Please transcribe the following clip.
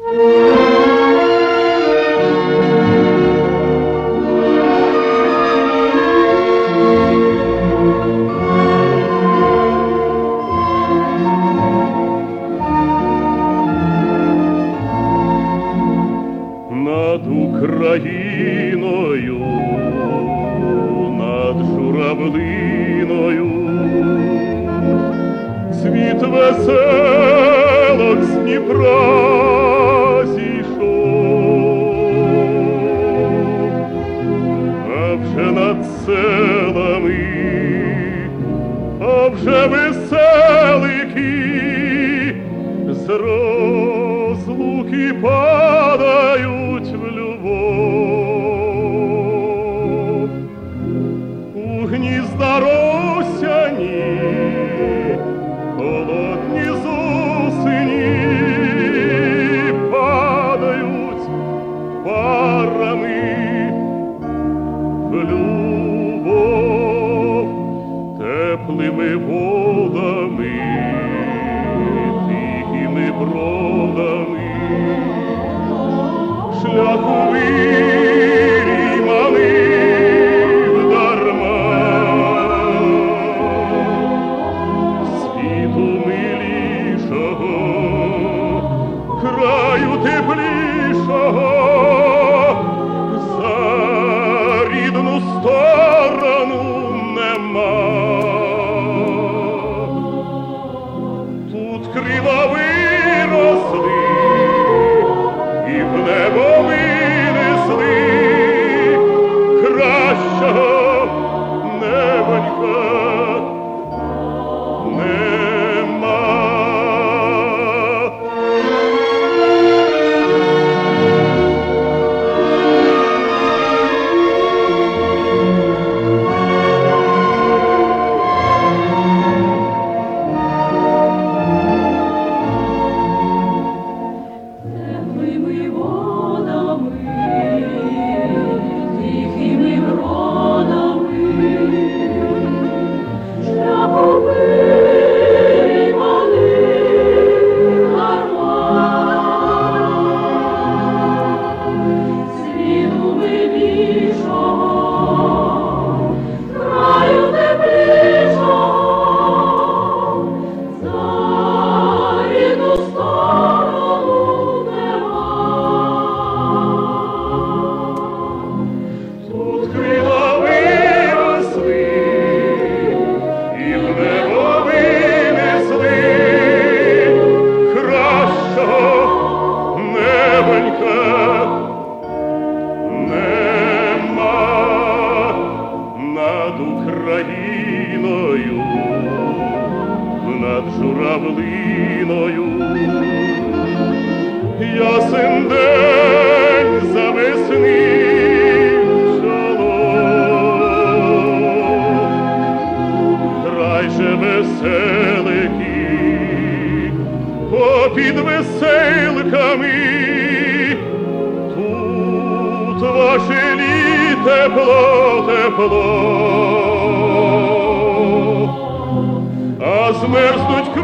Над Україною, над журавлиною, світ веселок з Дніпра зійшов, а вже над селами, а вже веселики з розлуки падають в любов. У гнізда росяні, холодні з осені, падають парами в любов. Теплими водами, тихими бродами, шляху виріманий дарма. Світу милішого, краю теплішого, за рідну сторону нема. Тут крила виросли і в небо винесли, кращого небонька нема. Теплими водами, тихими бродами, шляху виріманий дарма. Світу милішого, краю теплішого, за рідну сторону нема. Тут крила виросли і в небо винесли, кращого небонька нема. Над Україною, над журавлиною, ясен день завеснив чоло. Край же веселики, попід веселками, тут ваше тепло, тепло, а змерзнуть